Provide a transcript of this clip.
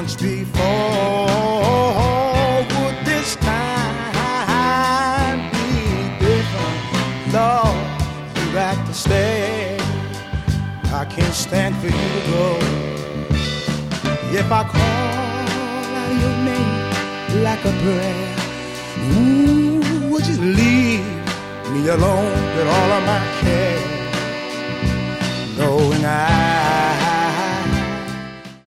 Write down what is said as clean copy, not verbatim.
once before. Would this time be different? Lord, you got to stay. I can't stand for you to go. If I call out your name like a prayer, ooh, would you leave me alone with all of my care?